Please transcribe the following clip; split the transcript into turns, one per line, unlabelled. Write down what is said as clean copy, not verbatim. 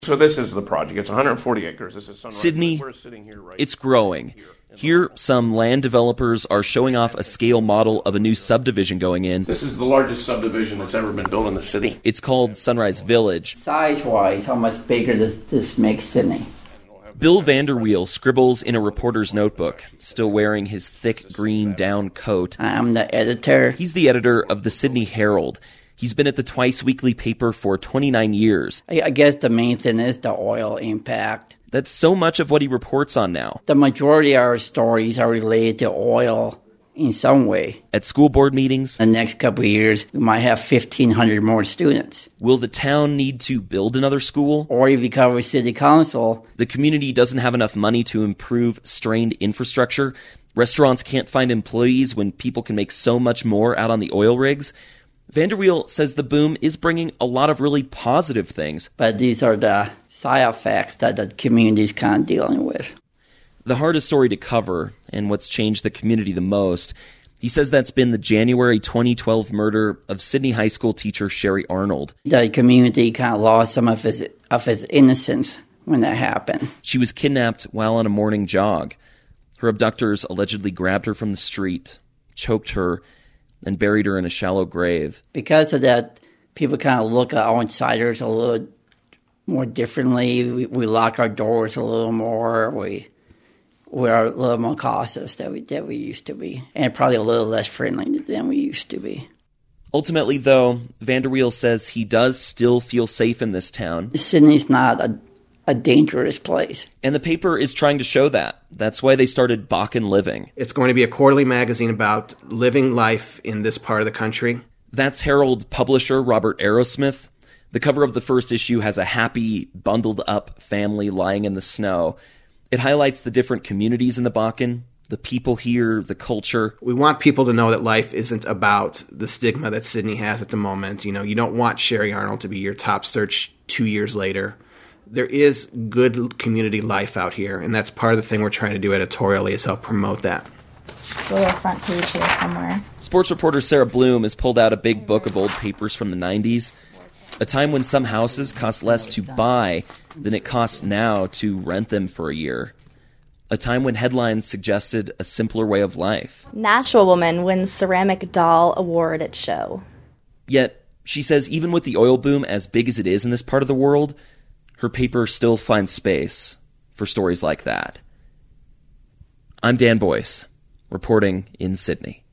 So this is the project. It's 140 acres. This is Sunrise.
Sydney,
We're sitting here right
it's growing. Here, some land developers are showing off a scale model of a new subdivision going in.
This is the largest subdivision that's ever been built in the city.
It's called Sunrise Village.
Size-wise, how much bigger does this make Sydney?
Bill Vanderweel scribbles in a reporter's notebook, still wearing his thick green down coat.
I'm the editor.
He's the editor of the Sydney Herald. He's been at the twice-weekly paper for 29 years.
I guess the main thing is the oil impact.
That's so much of what he reports on now.
The majority of our stories are related to oil in some way.
At school board meetings,
The next couple of years, we might have 1,500 more students.
will the town need to build another school?
Or if you cover city council,
The community doesn't have enough money to improve strained infrastructure. Restaurants can't find employees when people can make so much more out on the oil rigs. Vanderweel says the boom is bringing a lot of really positive things.
but these are the side effects that the community is kind of dealing with.
The hardest story to cover, and what's changed the community the most, he says that's been the January 2012 murder of Sydney High School teacher Sherry Arnold.
The community kind of lost some of its innocence when that happened.
She was kidnapped while on a morning jog. Her abductors allegedly grabbed her from the street, choked her, and buried her in a shallow grave.
Because of that, people kind of look at outsiders a little more differently. We lock our doors a little more. We are a little more cautious than we used to be, and probably a little less friendly than we used to be.
Ultimately, though, Vanderweel says he does still feel safe in this town.
Sydney's not a dangerous place.
And the paper is trying to show that. That's why they started Bakken Living.
It's going to be a quarterly magazine about living life in this part of the country.
That's Herald publisher Robert Arrowsmith. The cover of the first issue has a happy, bundled-up family lying in the snow. It highlights the different communities in the Bakken, the people here, the culture.
We want people to know that life isn't about the stigma that Sydney has at the moment. You know, you don't want Sherry Arnold to be your top search 2 years later. There is good community life out here, and that's part of the thing we're trying to do editorially is help promote that.
Go to a front page here somewhere.
Sports reporter Sarah Bloom has pulled out a big book of old papers from the 90s, a time when some houses cost less to buy than it costs now to rent them for a year. A time when headlines suggested a simpler way of life.
Nashua woman wins ceramic doll award at show.
Yet, she says even with the oil boom as big as it is in this part of the world, her paper still finds space for stories like that. I'm Dan Boyce, reporting in Sydney.